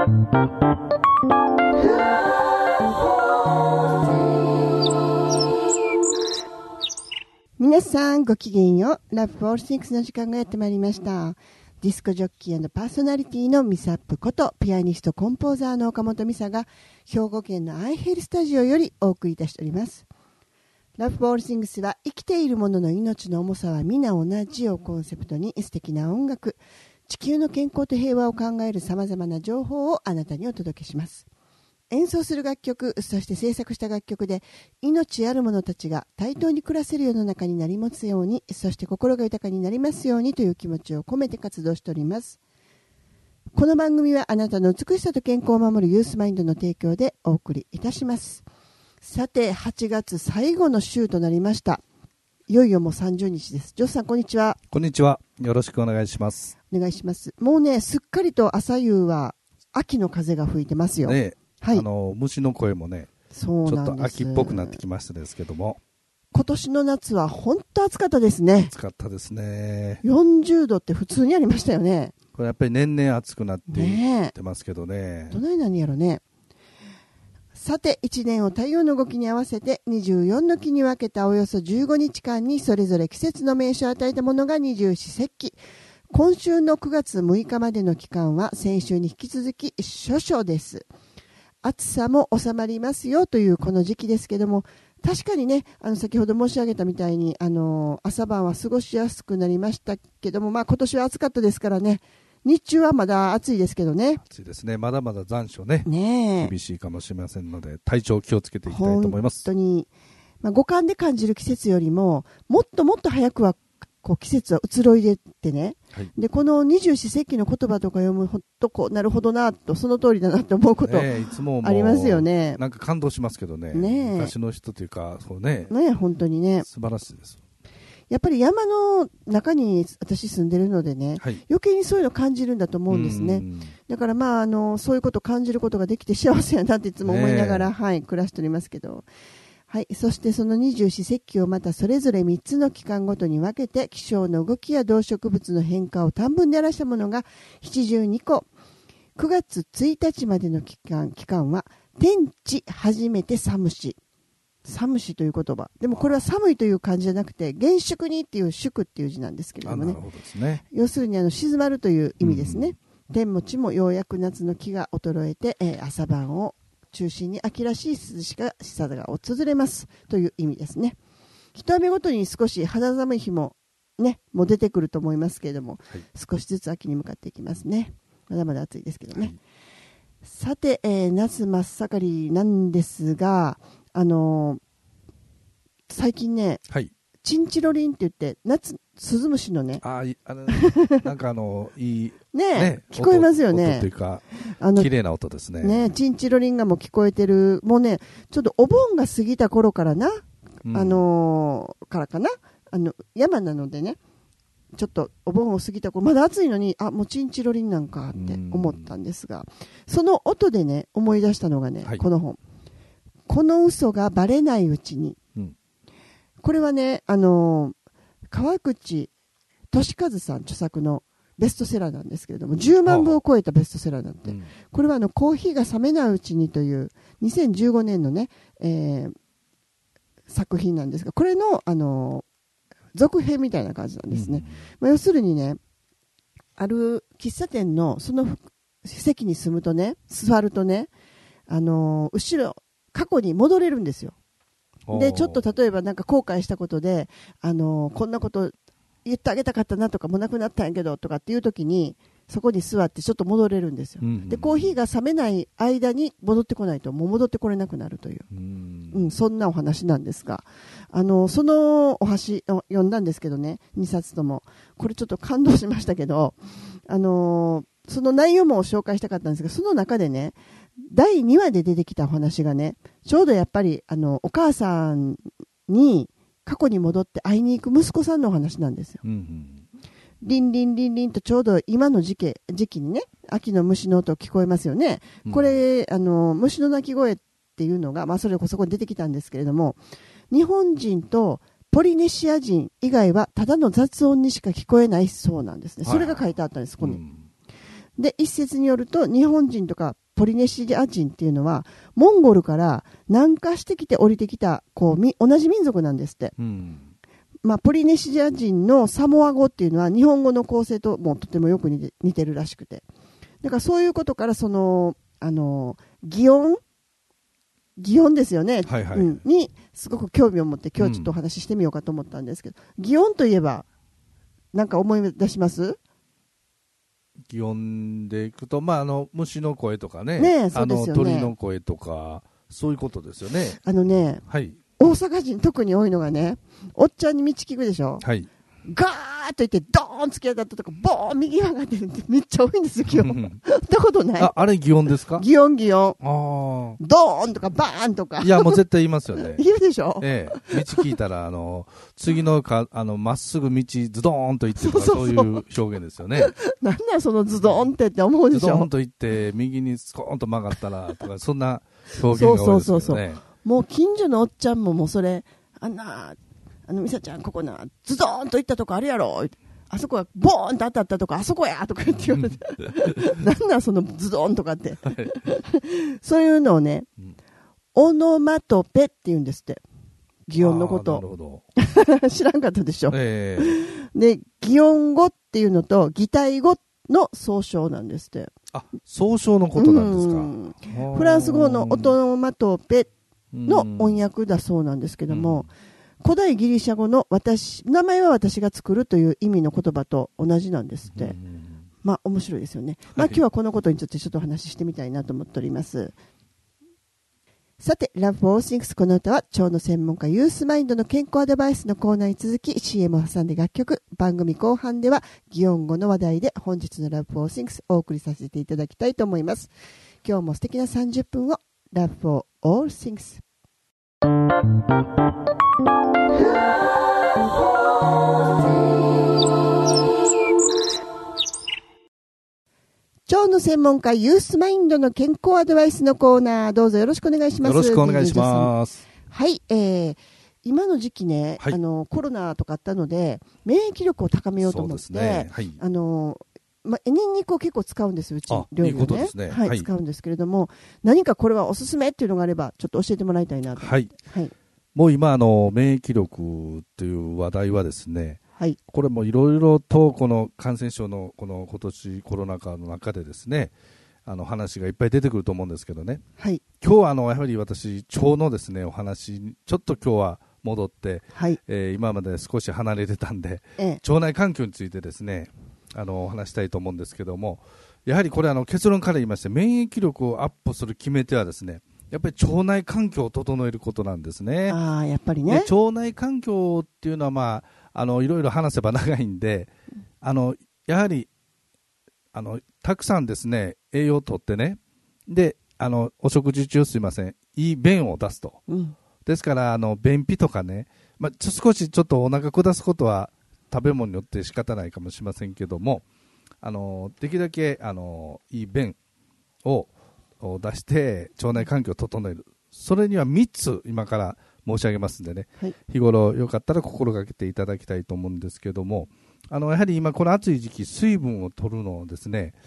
皆さんごきげんよう。Love for Things の時間がやってまいりました。ディスコジョッキー&パーソナリティのミサップことピアニストコンポーザーの岡本美沙が兵庫県のアイヘルスタジオよりお送りいたしております。Love for Things は生きているものの命の重さは皆同じをコンセプトに素敵な音楽、地球の健康と平和を考えるさまざまな情報をあなたにお届けします。演奏する楽曲、そして制作した楽曲で命ある者たちが対等に暮らせる世の中になり持つように、そして心が豊かになりますようにという気持ちを込めて活動しております。この番組はあなたの美しさと健康を守るユースマインドの提供でお送りいたします。さて、8月最後の週となりました。いよいよもう30日です。ジョスさん、こんにちは。 こんにちは。よろしくお願いします。 お願いします。もうね、すっかりと朝夕は秋の風が吹いてますよ。 ね、 はい、 虫の声もね、 そうなんです。 ちょっと秋っぽくなってきましたですけども、 今年の夏は本当暑かったですね。 暑かったですね。 40度って普通にありましたよね。 これやっぱり年々暑くなっていってますけどね。 どないなんやろね。さて、1年を太陽の動きに合わせて24の期に分けたおよそ15日間にそれぞれ季節の名称を与えたものが二十四節気。今週の9月6日までの期間は先週に引き続き処暑です。暑さも収まりますよというこの時期ですけども、確かにね、先ほど申し上げたみたいに朝晩は過ごしやすくなりましたけども、今年は暑かったですからね、日中はまだ暑いですけどね。 暑いですね。まだまだ残暑ね、 厳しいかもしれませんので、体調気をつけていきたいと思います。 本当に、五感で感じる季節よりももっともっと早くは季節は移ろいでってね、はい、でこの二十四節気の言葉とか読むとなるほどなと、その通りだなと思うことありますよね。 なんか感動しますけどね。昔の人というかそうね、 本当にね、 素晴らしいです。 やっぱり山の中に私住んでるのでね、はい、余計にそういうの感じるんだと思うんですね。だからそういうことを感じることができて幸せやなっていつも思いながら、暮らしておりますけど、はい、そしてその二十四節気をまたそれぞれ3つの期間ごとに分けて気象の動きや動植物の変化を短文で表したものが72個。9月1日までの期間は天地初めて寒しという言葉でも、これは寒いという漢字じゃなくて厳粛にっていう祝っていう字なんですけれどもね。 なるほどですね。 要するに静まるという意味ですね。天も地もようやく夏の気が衰えて、朝晩を中心に秋らしい涼しさが訪れますという意味ですね。一雨ごとに少し肌寒い日もね、もう出てくると思いますけれども、はい、少しずつ秋に向かっていきますね。まだまだ暑いですけどね。はい、さて、夏真っ盛りなんですが、最近ね、はい、チンチロリンって言って夏スズムシのね、 なんかいいね、聞こえますよね。 音というか綺麗な音ですね。 ね、チンチロリンがもう聞こえてる。もうね、ちょっとお盆が過ぎた頃からな、からかな、山なのでね、ちょっとお盆を過ぎた頃、まだ暑いのに、もうチンチロリンなんかって思ったんですが、その音でね思い出したのがね、はい、この本、この嘘がバレないうちに。これはね、川口俊和さん著作のベストセラーなんですけれども、10万部を超えたベストセラーなんて、これはコーヒーが冷めないうちにという2015年のね、作品なんですが、これの、続編みたいな感じなんですね。要するにね、ある喫茶店のその席に住むとね、座るとね、後ろ過去に戻れるんですよ。でちょっと例えばなんか後悔したことで、こんなこと言ってあげたかったなとか、もうなくなったんやけどとかっていう時にそこに座ってちょっと戻れるんですよ。でコーヒーが冷めない間に戻ってこないともう戻ってこれなくなるという、そんなお話なんですが、そのお話を読んだんですけどね、2冊ともこれちょっと感動しましたけど、その内容も紹介したかったんですが、その中でね、第2話で出てきたお話がね、ちょうどやっぱりお母さんに過去に戻って会いに行く息子さんのお話なんですよ。リンリンリンリンとちょうど今の時期にね、秋の虫の音聞こえますよね。これ虫の鳴き声っていうのが、そこに出てきたんですけれども、日本人とポリネシア人以外はただの雑音にしか聞こえないそうなんですね。それが書いてあったんです、ここに。 で、一説によると、日本人とかポリネシア人っていうのは、モンゴルから南下してきて降りてきた、同じ民族なんですって。ポリネシア人のサモア語っていうのは、日本語の構成ともとてもよく似てるらしくて。だからそういうことから、擬音ですよね、にすごく興味を持って、今日ちょっとお話ししてみようかと思ったんですけど、擬音といえば、なんか思い出します？ 擬音でいくと、虫の声とかね、 そうですよね、 鳥の声とか、そういうことですよね。 はい、大阪人特に多いのがね、おっちゃんに道聞くでしょ。 はい。 ガーッといってドーン突き当たったとかボーン右曲がってめっちゃ多いんですよ、擬音。見たことない？ あれ擬音ですか？ 擬音。ドーンとかバーンとか。 いや、もう絶対言いますよね。 言うでしょ。 道聞いたら、次のまっすぐ道ズドーンと行ってとか、そういう表現ですよね。 なんなんそのズドーンって思うでしょ。 ズドーンと行って右にスコーンと曲がったらとか、そんな表現が多いですよね。そうもう近所のおっちゃんももうそれ、ミサちゃんここなズドーンと行ったとこあるやろ、あそこはボーンと当たったとこあそこやとか言って言われてなんなんそのズドーンとかって、そういうのをね、オノマトペって言うんですって、擬音のこと。 なるほど知らんかったでしょ。で、擬音語っていうのと擬態語の総称なんですって。 総称のことなんですか。 フランス語のオノマトペの音訳だそうなんですけども、古代ギリシャ語の名前は私が作るという意味の言葉と同じなんですって。面白いですよね。今日はこのことについてちょっとお話ししてみたいなと思っております。さて、Love for All Things、この歌は腸の専門家ユースマインドの健康アドバイスのコーナーに続き CM を挟んで楽曲、番組後半では擬音語の話題で本日の Love for All Things お送りさせていただきたいと思います。今日も素敵な30分を Love for All Things。腸の専門家ユースマインドの健康アドバイスのコーナー、どうぞよろしくお願いします。 よろしくお願いします。 はい、今の時期ね、コロナとかあったので免疫力を高めようと思って、ニンニクを結構使うんです、うち料理をね。使うんですけれども、何かこれはおすすめっていうのがあればちょっと教えてもらいたいなと。 もう今免疫力という話題はですね、これもいろいろとこの感染症のこの今年コロナ禍の中でですね、話がいっぱい出てくると思うんですけどね、今日はやはり私腸のですねお話ちょっと今日は戻って、今まで少し離れてたんで、腸内環境についてですねお話したいと思うんですけども、やはりこれ結論から言いまして、免疫力をアップする決め手はですね、やっぱり腸内環境を整えることなんですね。 やっぱりね。 腸内環境っていうのはいろいろ話せば長いんで、やはりたくさんですね栄養をとってね、でお食事中すいません、いい便を出すと、ですから便秘とかね、少しちょっとお腹下すことは食べ物によって仕方ないかもしれませんけども、できるだけいい便を出して腸内環境を整える、それには3つ今から申し上げますんでね、日頃よかったら心がけていただきたいと思うんですけども、やはり今この暑い時期水分を取るのをですね、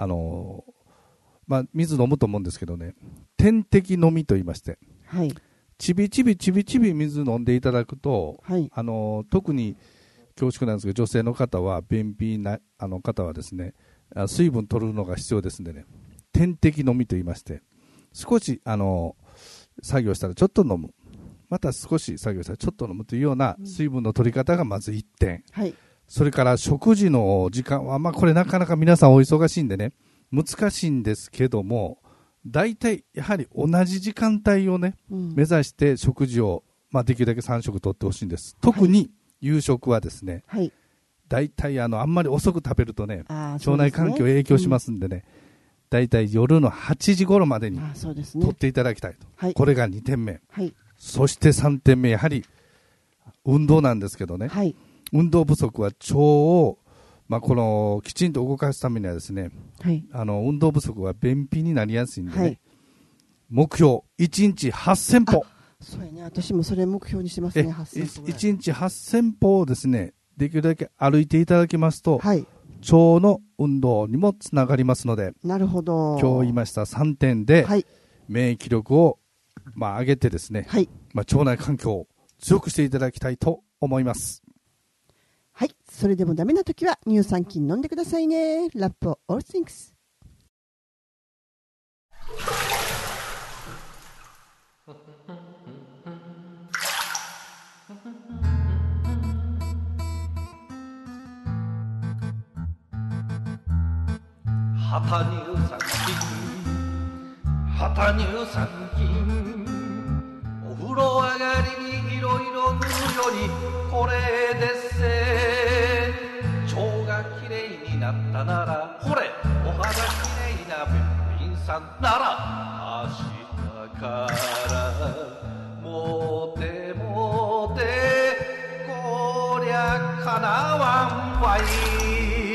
水飲むと思うんですけどね、点滴飲みと言いまして、ちびちび水飲んでいただくと、特に恐縮なんですけど女性の方は便秘な方はですね水分取るのが必要ですんでね、点滴飲みと言いまして、少し作業したらちょっと飲む、また少し作業したらちょっと飲むというような水分の取り方がまず1点、それから食事の時間はこれなかなか皆さんお忙しいんでね難しいんですけども、大体やはり同じ時間帯をね、目指して食事をできるだけ3食とってほしいんです。特に夕食はですね、大体あんまり遅く食べるとね腸内環境影響しますんでね、大体夜の8時頃までに取っていただきたいと、これが2点目、そして3点目、やはり運動なんですけどね、運動不足は腸を、きちんと動かすためにはですね、運動不足は便秘になりやすいんでね、目標1日8000歩、 そうやね、私もそれ目標にしてますね。1 日8000歩をですねできるだけ歩いていただきますと、 腸の運動にもつながりますので、 なるほど。 今日言いました3点で、 はい、 免疫力を上げてですね、はい、腸内環境を強くしていただきたいと思います。 はい、それでもダメな時は乳酸菌飲んでくださいね。ラップオールシンクス。 旗乳酸菌お風呂上がりにいろいろ塗るよりこれでっせ。腸がきれいになったならほれお肌きれいなべっぴんさんなら明日からモテモテこりゃかなわんわい。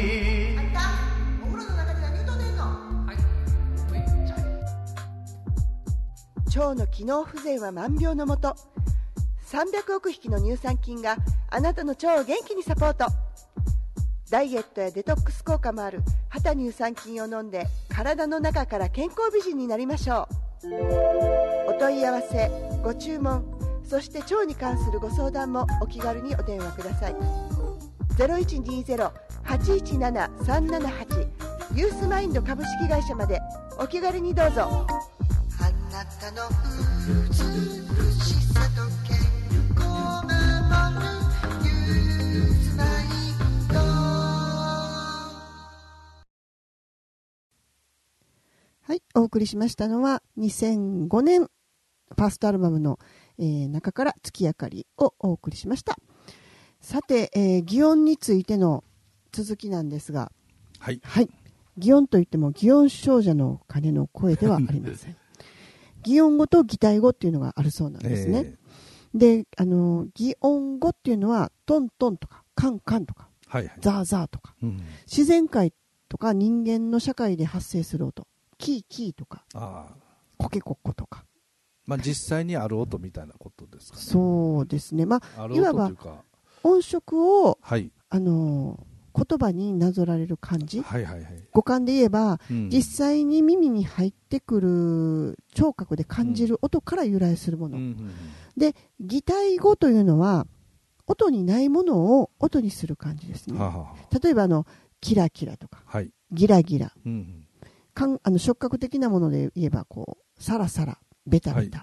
腸の機能不全は万病のもと。300億匹の乳酸菌があなたの腸を元気にサポート。ダイエットやデトックス効果もある旗乳酸菌を飲んで体の中から健康美人になりましょう。お問い合わせ、ご注文、そして腸に関するご相談もお気軽にお電話ください。 0120-817-378 ユースマインド株式会社までお気軽にどうぞ。あなたの美しさと健康を守るユースマインド。はい、お送りしましたのは2005年ファーストアルバムの、中から月明かりをお送りしました。さて、擬音についての続きなんですが、 はい、 はい、擬音といっても擬音少女の鐘の声ではありません。擬音語と擬態語っていうのがあるそうなんですね。で、擬音語っていうのはトントンとかカンカンとか、はいはい、ザーザーとか、自然界とか人間の社会で発生する音、キーキーとか、コケコッコとか、 実際にある音みたいなことですかね。 そうですね。 ある音というか、 いわば音色を、 はい、 言葉になぞられる漢字、 はいはいはい、 語感で言えば、実際に耳に入ってくる聴覚で感じる音から由来するもの、で擬態語というのは音にないものを音にする感じですね。例えばキラキラとか、はい、ギラギラ、触覚的なもので言えばこうサラサラベタベタ、はい、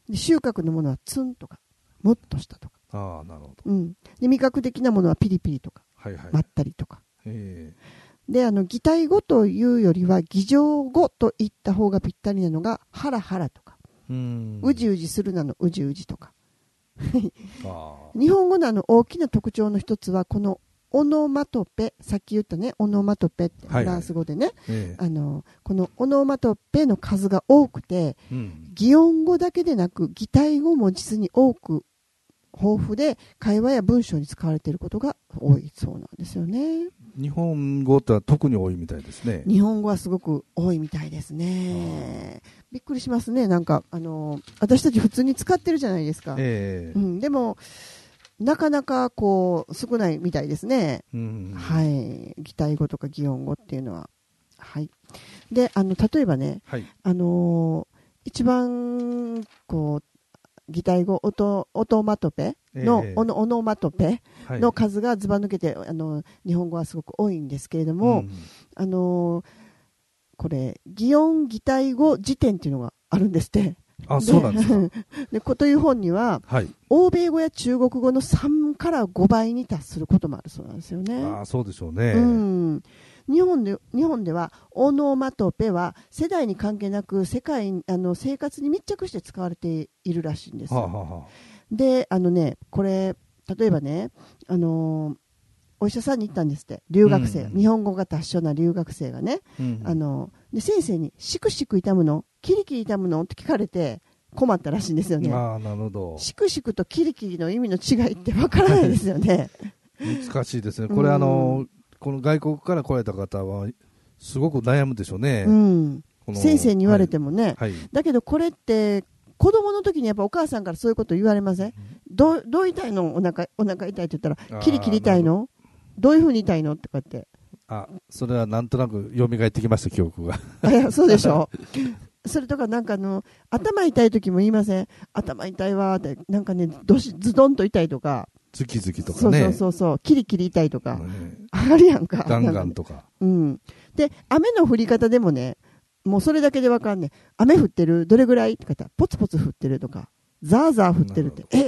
で収穫のものはツンとかムッとしたとか、 なるほど、 で味覚的なものはピリピリとか、はいはい、まったりとか。で擬態語というよりは擬情語と言った方がぴったりなのがハラハラとか、うじうじするなのうじうじとか日本語の大きな特徴の一つはこのオノマトペ、さっき言ったねオノマトペってフランス語でね、このオノマトペの数が多くて、擬音語だけでなく擬態語も実に多く豊富で会話や文章に使われていることが多いそうなんですよね。 日本語っては特に多いみたいですね。 日本語はすごく多いみたいですね。びっくりしますね。なんか私たち普通に使ってるじゃないですか、でもなかなかこう少ないみたいですね、はい、擬態語とか擬音語っていうのは、はい、で例えばね、はい、一番こう擬態語オトマトペの、オノマトペの数がずば抜けて、日本語はすごく多いんですけれども、これ擬音擬態語辞典っていうのがあるんですって。 そうなんですか。 でという本には、はい、欧米語や中国語の3から5倍に達することもあるそうなんですよね。 そうでしょうね。 日本ではオノマトペは世代に関係なく生活に密着して使われているらしいんです。でこれ例えばねお医者さんに行ったんですって、留学生、日本語が達者な留学生がね、で先生にしくしく痛むのキリキリ痛むのって聞かれて困ったらしいんですよね。 なるほど。 しくしくとキリキリの意味の違いってわからないですよね。 難しいですね。これこの外国から来られた方はすごく悩むでしょうね。 先生に言われてもね、だけどこれって子供の時にやっぱお母さんからそういうこと言われません？どう痛いの？お腹痛いって言ったらキリキリ痛いの？どういうふうに痛いのってこうやってそれはなんとなく蘇ってきました、記憶が。 そうでしょそれとかなんか頭痛い時も言いません？頭痛いわって、なんかね、ズドンと痛いとか。 ズキズキとかね。 そう。キリキリ痛いとか。あるやんか。 ガンガンとか。 うん。で、雨の降り方でもね、もうそれだけでわかんねえ。雨降ってる？どれぐらいって言ったら、ポツポツ降ってるとか、ザーザー降ってるって、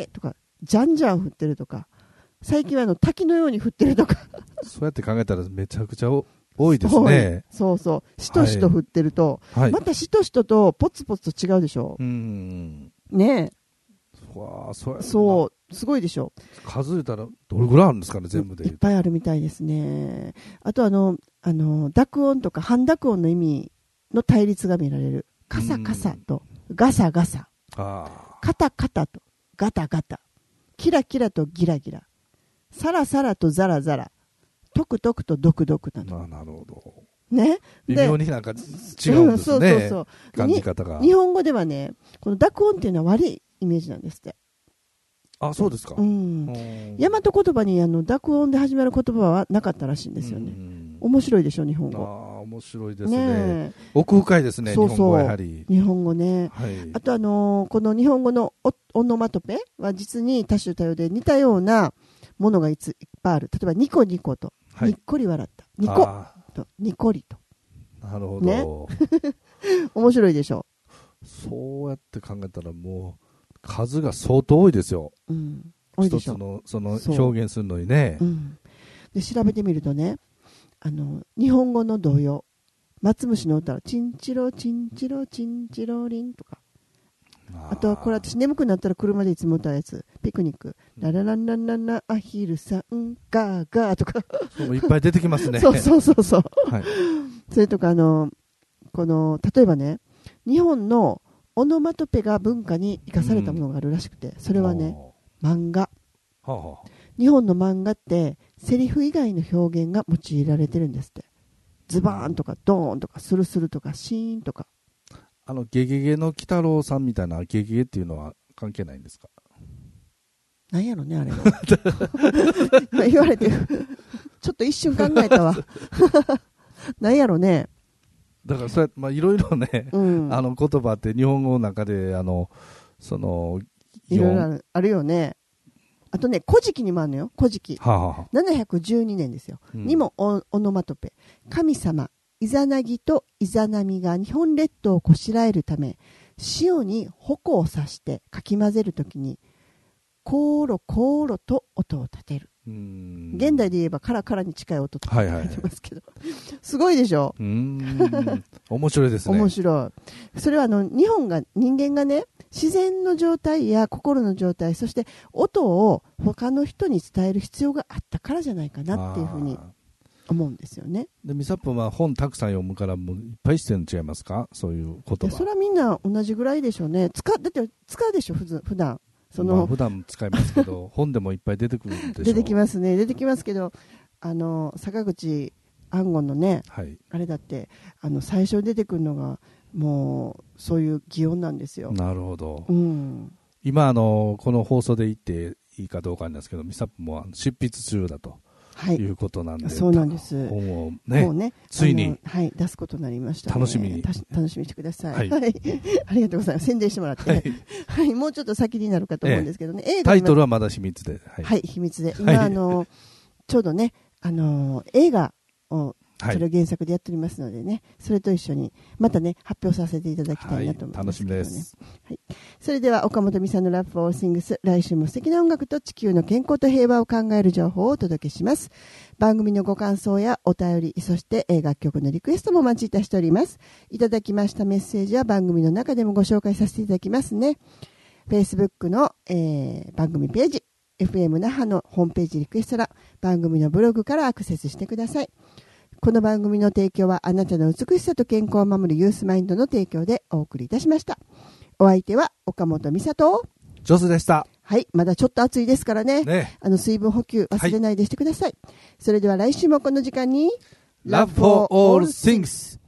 とか、じゃんじゃん降ってるとか、最近は滝のように降ってるとか。 そうやって考えたらめちゃくちゃ多いですね。 そう。しとしと降ってると、またしとしととポツポツと違うでしょ。ねえ。そう、すごいでしょ。 数えたらどれぐらいあるんですかね、全部で。 いっぱいあるみたいですね。あと濁音とか半濁音の意味の対立が見られる。カサカサとガサガサ。カタカタとガタガタ。キラキラとギラギラ。サラサラとザラザラ。トクトクとドクドクなの。 なるほど。 ね。 微妙になんか違うんですね。そう。感じ方が。 日本語ではね、この濁音っていうのは悪いイメージなんですって。 そうですか。 大和言葉に濁音で始まる言葉はなかったらしいんですよね。面白いでしょ、日本語。 面白いですね。奥深いですね、日本語はやはり。 日本語ね。あとこの日本語のオノマトペは実に多種多様で似たようなものがいっぱいある。例えばニコニコと、にっこり笑った。ニコと、ニコリと。 なるほど。 ね、面白いでしょ。 そうやって考えたらもう数が相当多いですよ。 多いでしょ。 一つのその表現するのにね。 で調べてみるとね、日本語の童謡、松虫の歌はチンチロチンチロチンチロリンとか。あとこれ私眠くなったら車でいつも歌うやつ、ピクニック、ララランランランラアヒルさんガーガーとか。 いっぱい出てきますね。 そう。それとかこの例えばね、日本のオノマトペが文化に生かされたものがあるらしくて、それはね、漫画。日本の漫画ってセリフ以外の表現が用いられてるんですって。ズバーンとかドーンとかスルスルとかシーンとか。 ゲゲゲの鬼太郎さんみたいなゲゲゲっていうのは関係ないんですか？ なんやろね、あれは。言われてちょっと一瞬考えたわ。なんやろね。 だからそうやいろいろね、言葉って日本語の中でいろいろあるよね。あとね、古事記にもあるのよ。古事記。712年ですよ。にもオノマトペ。神様イザナギとイザナミが日本列島をこしらえるため、塩に矛を刺してかき混ぜるときにコーロコーロと音を立てる。現代で言えばカラカラに近い音とか書いてますけど、すごいでしょ。 面白いですね。 面白い。それは人間がね、自然の状態や心の状態、そして音を他の人に伝える必要があったからじゃないかなっていうふうに思うんですよね。 でミサップは本たくさん読むからもういっぱいしてるの違いますか？そういう言葉。 それはみんな同じぐらいでしょうね。だって使うでしょ、普段。 普段使いますけど本でもいっぱい出てくるんでしょ。 出てきますけど、坂口安吾のね、あれだって最初に出てくるのがもうそういう擬音なんですよ。 なるほど。今この放送で言っていいかどうかなんですけど、ミサップも執筆中だということなんで、 そうなんです。 本をね、ついに出すことになりました。 楽しみにしてください。ありがとうございます。宣伝してもらって、もうちょっと先になるかと思うんですけどね。 タイトルはまだ秘密で。 秘密で。今ちょうどね映画をそれを原作でやっておりますのでね、それと一緒にまたね発表させていただきたいなと思いますけどね。 楽しみです。 それでは岡本美沙のラップオールシングス、来週も素敵な音楽と地球の健康と平和を考える情報をお届けします。番組のご感想やお便り、そして楽曲のリクエストもお待ちいたしております。いただきましたメッセージは番組の中でもご紹介させていただきますね。 Facebook の、番組ページ、 FM 那覇のホームページリクエスト欄、番組のブログからアクセスしてください。この番組の提供はあなたの美しさと健康を守るユースマインドの提供でお送りいたしました。お相手は岡本美沙とジョスでした。 まだちょっと暑いですからね、水分補給忘れないでしてください。それでは来週もこの時間に Love for all things